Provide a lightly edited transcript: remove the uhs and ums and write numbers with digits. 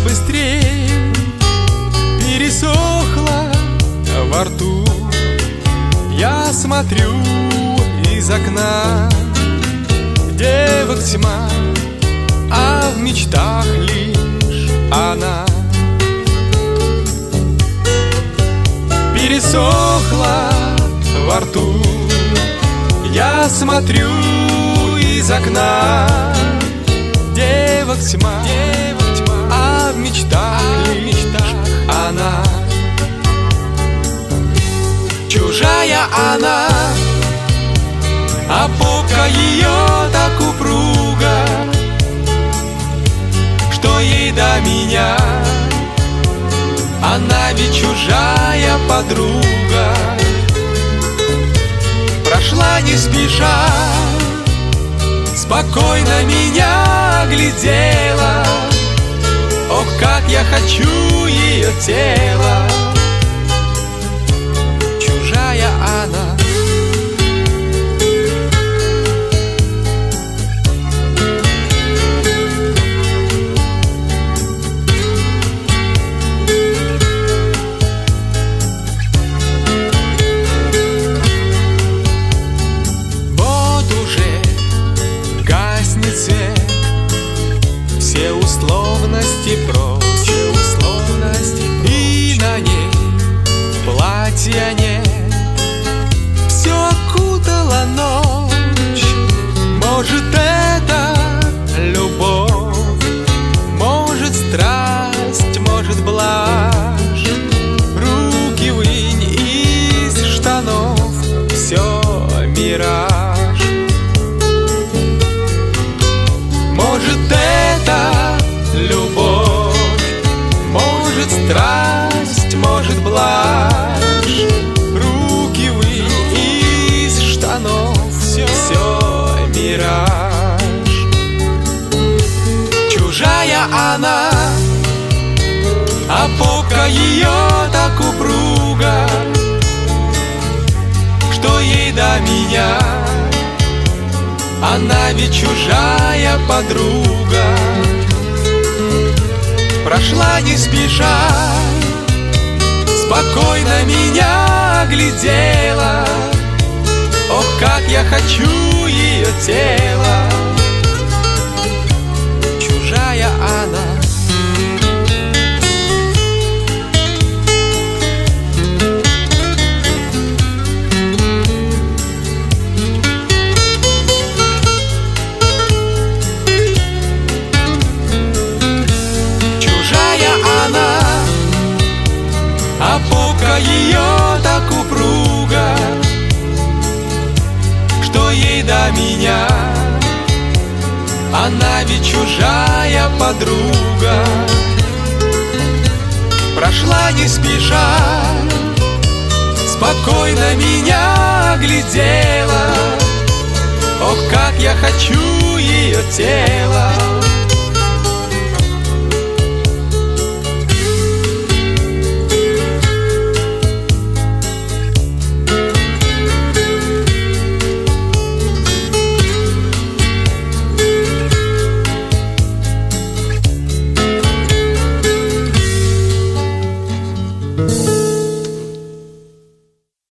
быстрей, пересохло во рту. Я смотрю из окна, девок тьма, а в мечтах лишь она. Пересохло во рту, я смотрю из окна, девок тьма, а в мечтах лишь она. Чужая она, а попка ее так упруга, что ей до меня. Она ведь чужая подруга. Прошла не спеша, спокойно меня глядела. Ох, как я хочу ее тело. Чужая она. Все условности прочь, и на ней платья нет. Все окутала ночь. Может, это любовь, может, страсть, может, блажь. Руки вынь из штанов, все мираж. Может, это любовь, может, страсть, может, блажь. Руки вынь из штанов, все мираж. Чужая она, а попка ее так упруга, что ей до меня. Она ведь чужая подруга. Прошла не спеша, спокойно меня глядела. Ох, как я хочу ее тело. Чужая она. А попка ее так упруга, что ей до меня. Она ведь чужая подруга. Прошла не спеша, спокойно меня глядела. Ох, как я хочу ее тело.